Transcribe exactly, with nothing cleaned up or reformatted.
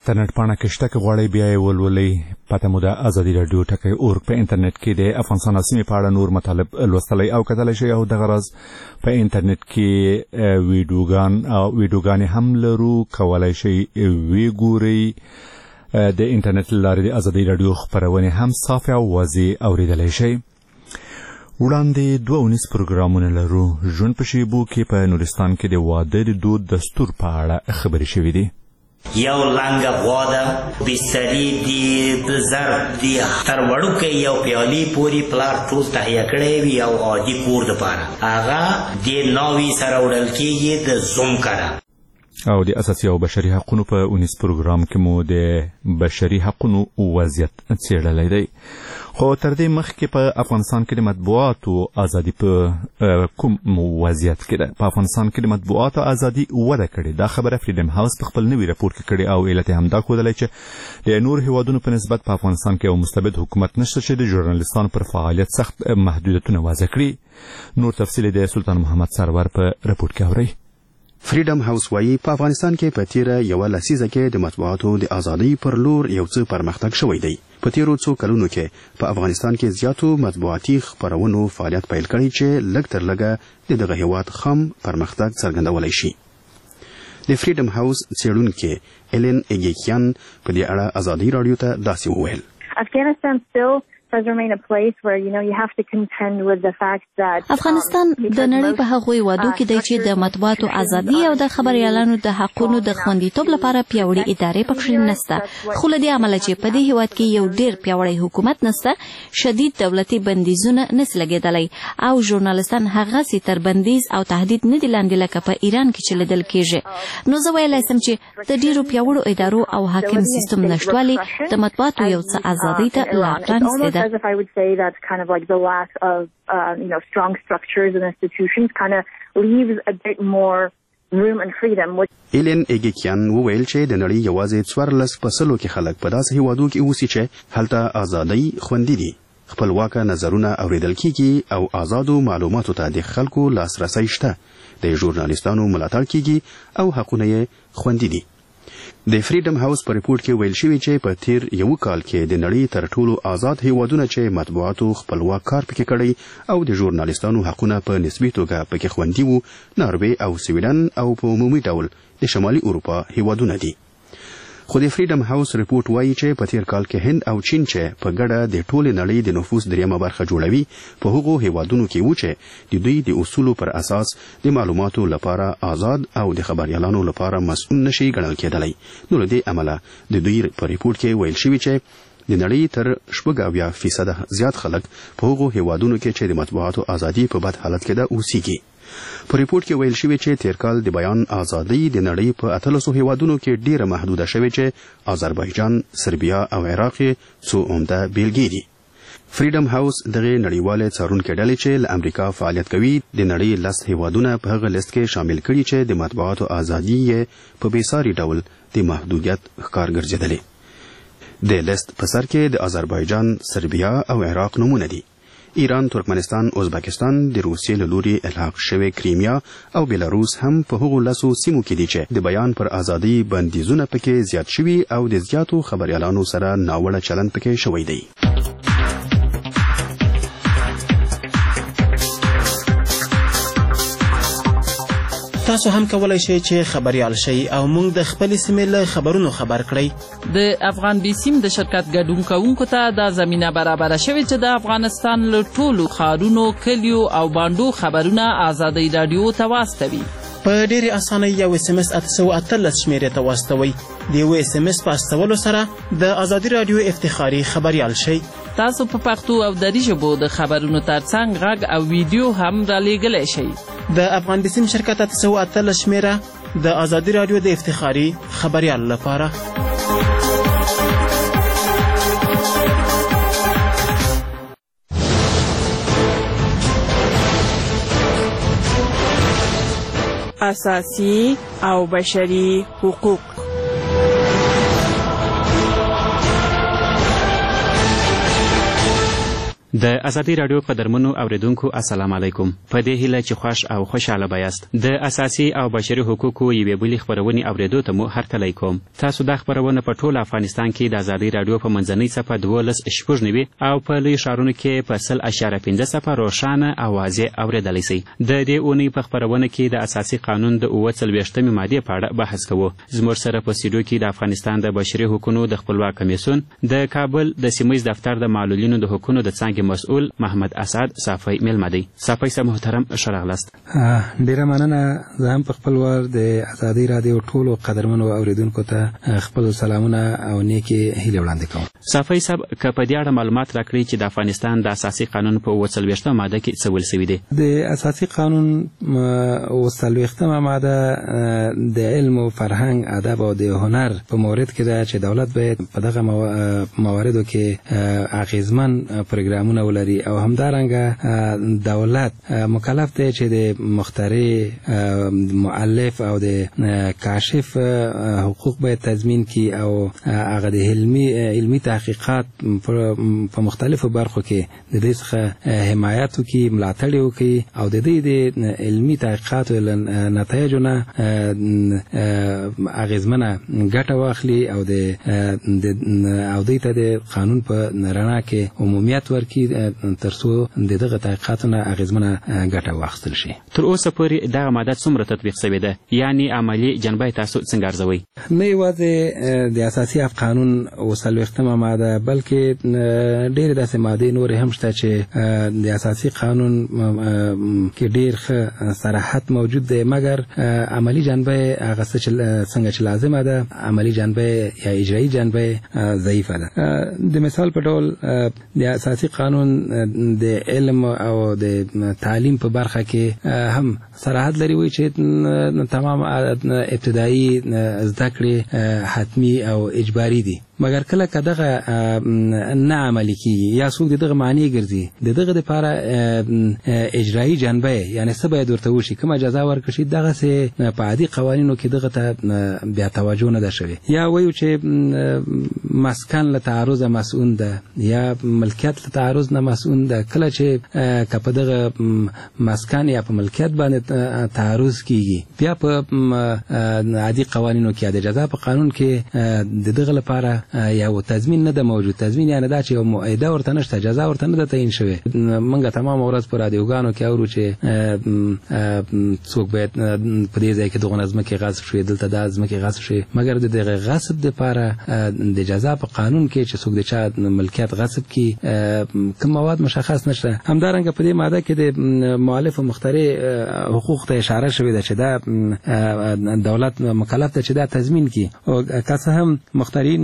انټرنیټ پاڼه کې شته که غواړئ بیا یې ولولئ. پته مو ده ازادي راډیو ټکی اورګ په انټرنیټ کې د افغانستان او سیمې په اړه نور مطالب لوستلی او کتلی شئ او دغه راز په انټرنیټ کې ویډیوګان او ویډیوګانې هم لرو، کولی شئ ویې ګورئ. د انټرنیټ له لارې د ازادي راډیو خپرونې هم صافې او واضح اورېدلی شئ. وړاندې دوه اونیز پروګرامونه لرو. ژوند په شیبو کې په نورستان کې د واده د دود دستور په اړه خبرې شوې دي. یو لنګ غوا ده، بسترې دي، ظرف دي، تر وړوکی یو پیالې پورې پلار ټول تهیه کړی وي او عادي کور دپاره هغه د ناوې سره وړل کېږي د زوم کره. او د اساسي او بشري حقونو په اونیز پروګرام کې مو د بشري حقونو وضعیت څېړلی دی. خو تر دې مخکې په افغانستان کې د مطبوعاتو ازادي په کوم وضعیت کې ده؟ په افغانستان کې د مطبوعاتو ازادي وده کړې. دا خبره فریډم هاوس په خپل نوي راپور کې کړې او علت یې همدا ښودلی چې د نور هیوادونو په نسبت په افغانستان کې یو مستبد حکومت نشته چې د ژورنالیستانو پر فعالیت سخت محدودیتونه وضع کړي. نور تفصیل د سلطان محمد سرور په راپور کې اورئ. فریډم هاوس وایي په افغانستان کې په تیره یوه لسیزه کې د مطبوعاتو د ازادۍ پر لور یو څه پرمختګ شوی دی. په تیرو څو کلونو کې په افغانستان کې زیاتو مطبوعاتي خپرونو فعالیت پیل کړی چې لږ تر لږه د دغه هیواد خام پرمختګ څرګندولی شي. د فریډم هاوس څېړونکې ایلن ایګیکیان په دې اړه ازادي راډیو ته داسې وویل. Afghanistan still does remain a place where you know you have to contend with the fact that افغانستان د نړۍ په هغو هیوادو کې دی چې د مطبوعاتو ازادي او د خبریالانو د حقونو د خوندیتوب لپاره پیاوړې ادارې پکښې نشته. خو له دې امله چې په دې هیواد کې یو ډېر پیاوړی حکومت نشته، شدید دولتي بندیزونه نس لګېدلی او ژورنالیستان هغسې تر بندیز او تهدید نه دي لاندې لکه په ایران کې چې لیدل کېږي. نو زه ویلی سم چې د ډېرو پیاوړو ادارو او حاکم سیستم نشتوالي د مطبوعاتو یو څه ازادۍ ته لار پرانیستې ده. As if I would say that kind of like the lack of uh, you know strong structures and institutions kind of leaves a bit more room and freedom. ایلن ایګیکیان وویل چې د نړۍ یوازې څوارلس په سلو کې خلک په داسې هیوادو کې اوسي چې هلته ازادۍ خوندي دي، خپلواکه نظرونه اورېدل کېږي او آزادو معلوماتو ته د خلکو لاسرسی شته، د ژورنالیستانو ملاتړ کېږي او حقونه یې خوندي دي. د فریډم هاوس په ریپورت کې ویل شوي چې په تیر یو کال کې د نړۍ تر ټولو آزاد هیوادونه چې مطبوعاتو خپلواک کار پکې کړی او د ژورنالیستانو حقونه په نسبي توګه پکې خوندي وو، ناروې او سویډن او په عمومي ډول د شمالي اروپا هیوادونه دي. خو د فریډم هاوس ریپورت وایي چې په تیر کال کې هند او چین چې په ګډه د ټولې نړۍ د نفوس دریمه برخه جوړوي په هغو هیوادونو کې وو چې د دوی د اصولو پر اساس د معلوماتو لپاره آزاد او د خبریالانو لپاره مسؤل نشي ګڼل کېدلی. نو له دې امله د دوی په ریپورت کې ویل شوي چې د نړۍ تر شپږ اویا فیصده زیات خلک په هغو هیوادونو کې چې د مطبوعاتو ازادي په بد حالت کې ده اوسیږي. په ریپورت کې ویل شوی چې تیر کال د بیان ازادي د نړۍ په اتلسو هیوادونو کې ډیره محدوده شوې چې آذربایجان، سربیا او عراق څو عمده بیلګې دي. فریډم هاوس دغه نړیواله څارونکې ډلې چې له امریکا فعالیت کوي د نړۍ لس هیوادونه په هغه لیست کې شامل کړي چې د مطبوعاتو ازادي یې په بېساري ډول د محدودیت ښکار ګرځېدلې. د لیست په سر کې د آذربایجان، سربیا او عراق نومونه دي. ایران، ترکمنستان، ازبکستان، د روسیې له لوري الحاق شوی کریمیا او بیلاروس هم په هغو لسو سیمو کې دي چې د بیان پر ازادۍ بندیزونه پکې زیات شوي او د زیاتو خبریالانو سره ناوړه چلند پکې شوی دی. تاسو هم کولای شئ چې خبریال شئ او موږ د خپلې سیمې له خبرونو خبر کړئ. د افغان بیسیم د شرکت ګډون کوونکو ته دا زمینه برابره شوې چې د افغانستان له ټولو ښارونو، کلیو او بانډو خبرونه ازادۍ راډیو ته واستوي. په ډېرې اسانۍ یو اس ام اس اته سوه اتلس شمېرې ته واستوئ. د یو اس ام اس په استولو سره د ازادي راډیو افتخاري خبریال شئ. تاسو په پښتو او دري ژبو د خبرونو ترڅنګ غږ او ویډیو هم رالیږلی شئ. د افغان بیسیم شرکت اته سوه اتلس شمېره د ازادي راډیو د افتخاري خبریال لپاره. اساسي او بشري حقوق. د ازادي رادیو قدرمنو اوریدونکو السلام علیکم. په دې هیله چې خوښ او خوشاله بیاست. د اساسي او بشري حقوقو یوې بلې خپرونې اوریدو ته مو هرکلی کوم. تاسو دا خپرونه په ټول افغانستان کې د ازادي رادیو په منځنۍ څپه دولس شپږ نوي او په لوی ښارونو کې په سل اشاریه پنځه څپه روښانه او واضح اوریدلی سئ. د دې اونۍ په خپرونه کې د اساسي قانون د اووه څلوېښتمې مادې په اړه بحث کوو. زموږ سره په سټوډیو کې د افغانستان د بشري حقوقو د خپلواک کمیسیون د کابل د سیمه دفتر د معلولینو د حقوقو د څانګې مسؤل محمد اسعد صافی میلمه دی. صافی صاحب محترم ښه راغلاست. ډیره مننه. زه هم په خپل وار د ازادي رادیو ټولو قدرمنو اوریدونکو ته خپل سلامونه او نیکې هیلې وړاندې کوم. صافی صاحب که په دې اړه معلومات راکړئ چې د افغانستان د اساسي قانون په اووه څلوېښتمه ماده کې څه ویل سوي دي؟ د اساسي قانون اووه څلوېښتمه ماده د علم و فرهنګ ادب او د هنر په مورد کې ده چې دولت باید په دغه مواردو کې اغیزمن پروګرامونه ولري او همدارنګه دولت مکلف دی چې د مخترع مؤلف او د کاشف حقوق باید تضمین کی او هغه د علمي علمي تحقیقات په مختلفو برخو کې د دې څخه حمایت وکړي، ملاتړ وکړي او د دې د علمي تحقیقاتو نتایجو نه اغیزمنه ګټه واخلي او د او دې ته د قانون په رڼا کې عمومیت ورکړي تر څو د دغه تحقیقاتو نه اغیزمنه ګټه واخیستل شي. تر اوسه پورې دغه ماده څومره تطبیق شوې ده؟ یعنی عملي جنبه تاسو څنګه ارزوئ؟ نه یوازې د اساسي قانون اووه څلوېښتمه ماده بلکې ډېرې داسې مادې نورې هم شته چې د اساسي قانون کې ډېر ښه صراحت موجود دی، مګر عملي جنبه هغه څنګه چې لازمه ده عملي جنبه یا اجرایي جنبه ضعیفه ده. د مثال په ډول د اساسي قانون د علم او د تعلیم په برخه کې هم صراحت لري وایي چې تمام ابتدایي زده کړې حتمی او اجباري دي، مګر کله که دغه نه عملي کیږي یا څوک د دغه معنی ګرځي د دغه دپاره اجرایي جنبه یعنې څه باید ورته وشي، کومه جزا ورکړل شي، دغسې په عادي قوانینو کې دغه ته بیا توجه نه ده شوې. یا وایو چې مسکن له تعرض مسئول ده یا ملکیت له تعرض نه مسئول ده. کله چې که په دغه مسکن یا په ملکیت باندې تعرض کیږي بیا په عادي قوانینو کې د جزا په قانون کې د دغه لپاره یا تضمین نه ده موجود. تضمین یعنی دا چې یو معاهده ورته نشته، جزا ورته نه ده تعیین شوې. موږ تمام ورځ په رادیوګانو کې اورو چې څوک باید په دې ځای کې دغه ځمکې غصب شوې، دلته دا ځمکې غصب شوې، مګر د دغه غصب دپاره د جزا په قانون کې چې څوک د چا ملکیت غصب کړي کوم مواد مشخص نشته. همدارنګه په دې ماده کې د مؤلف او مخترع حقوق ته اشاره شوې ده چې دا دولت مکلف ده چې دا تضمین کړي او که څه هم مخترعین